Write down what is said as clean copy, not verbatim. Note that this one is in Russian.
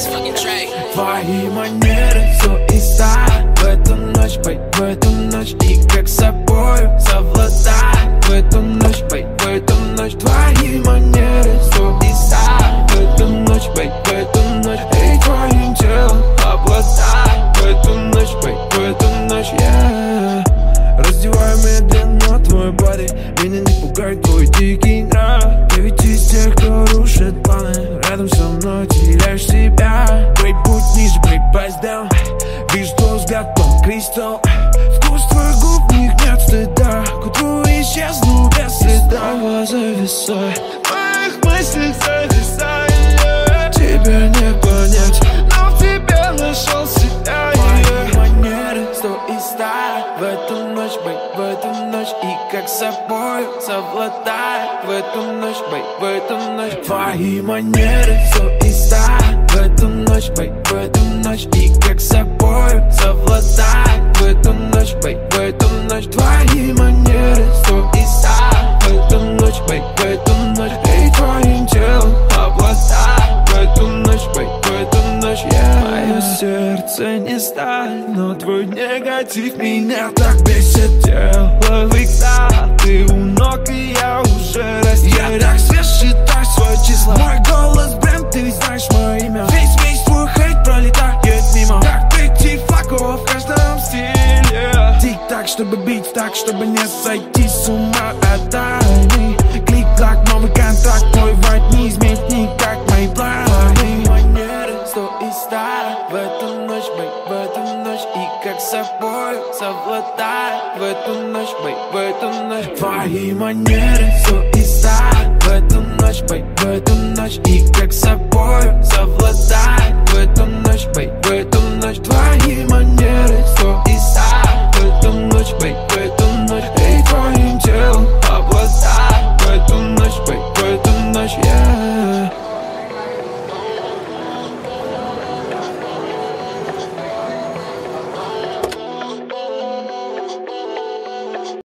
Твои манеры, все и сталь. В эту ночь, бей, в эту ночь. И как собою совладай. В эту ночь, бей, в эту ночь. Твои манеры, все и сталь. В эту ночь, бей, в эту ночь. И твоим телом обладай. В эту ночь, бей, в эту ночь, yeah. Раздеваю медленно твой боди. Меня не пугает твой дикий нрав. Ты ведь из тех, кто рушит планы. Рядом со мной теряешь себя. Брейк, будь ниже, брейк, прайс даун. Вижу твой взгляд, тон кристалл. Вкус твоих губ, в них нет стыда. К утру исчезну без следа. Снова зависай, в моих мыслях зависай, yeah. Тебя не понять, но в тебе нашел себя, yeah. Мои манеры, сто и сталь. В эту ночь, бей, в эту ночь. И как собой совладай. В эту ночь, бей, в эту ночь. Твои манеры, все и сталь. В эту ночь, бей, в эту ночь. И как собой совладай. В эту ночь, бей, в эту ночь. Твои манеры, все и сталь. В эту ночь, бей, в эту ночь. И твоим телом обладай. В эту ночь, бей, в эту ночь, yeah. Мое сердце не сталь, но твой негатив меня так бесит. Тело всегда, ты у ног, и я уже растерян. Я так свеж, считай свои числа. Мой голос бренд, ты ведь знаешь мое имя. Весь твой хейт пролетает мимо. Как прийти флаков в каждом стиле. Тик-так, чтобы бить так, чтобы не сойти с ума от тайны. Клик-клак, новый контракт, твой вайб не изменит никак мои планы. Твои манеры, сто и сталь. В эту ночь, бей, в эту ночь. И как собой совладай. В эту ночь, бей, в эту ночь. Твои манеры, все и сталь. В эту ночь, бей, в эту ночь. И как собой совладай. В эту ночь, бей, в эту